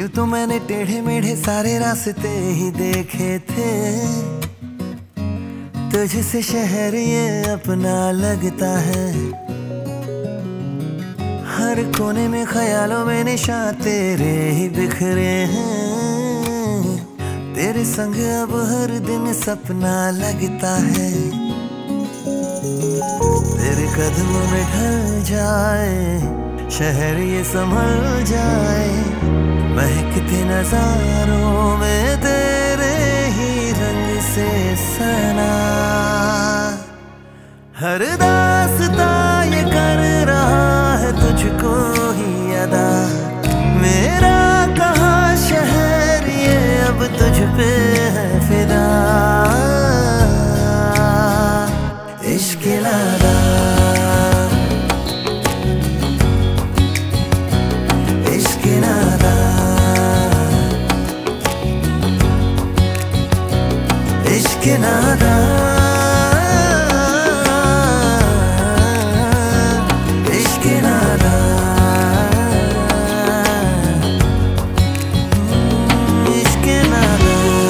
यूं तो मैंने टेढ़े मेढ़े सारे रास्ते ही देखे थे, तुझसे शहर ये अपना लगता है। हर कोने में ख्यालों में निशान तेरे ही बिखरे हैं, तेरे संग अब हर दिन सपना लगता है। तेरे कदमों में ढल जाए शहर ये संभल जाए, महकते नजारों में तेरे ही रंग से सना। हर दास्ता ये कर रहा है तुझको ही अदा, मेरा कहाँ शहर ये अब तुझ पे है फिदा। इश्क लादा इश्क नादा, इश्क नादा, इश्क नादा, इश्क नादा।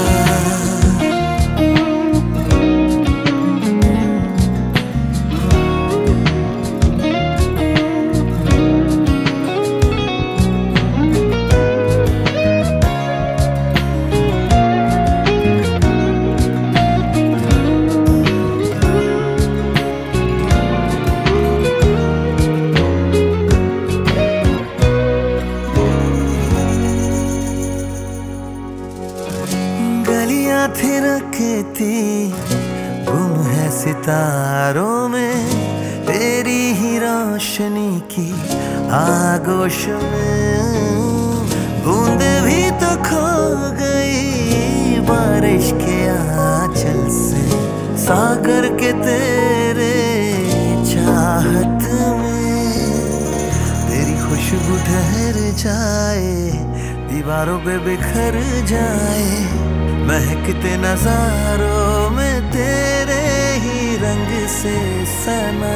गलियां थिरकती गुम है सितारों में, तेरी ही रोशनी की आगोश में। बूंदे भी तो खो गई बारिश के आंचल से, सागर के तेरे चाहत में। तेरी खुशबू ठहर जाए दीवारों पे बिखर जाए, महकते नजारों में तेरे ही रंग से सना।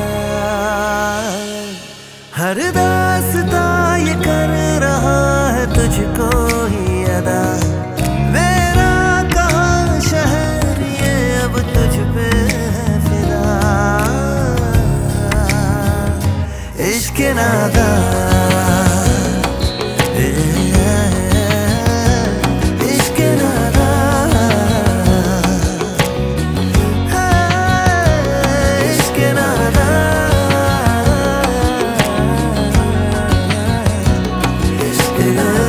हर दास्ता ये कर रहा है तुझको ही अदा, मेरा कहाँ शहर ये अब तुझ पे है फिदा। इश्क नादा yeah.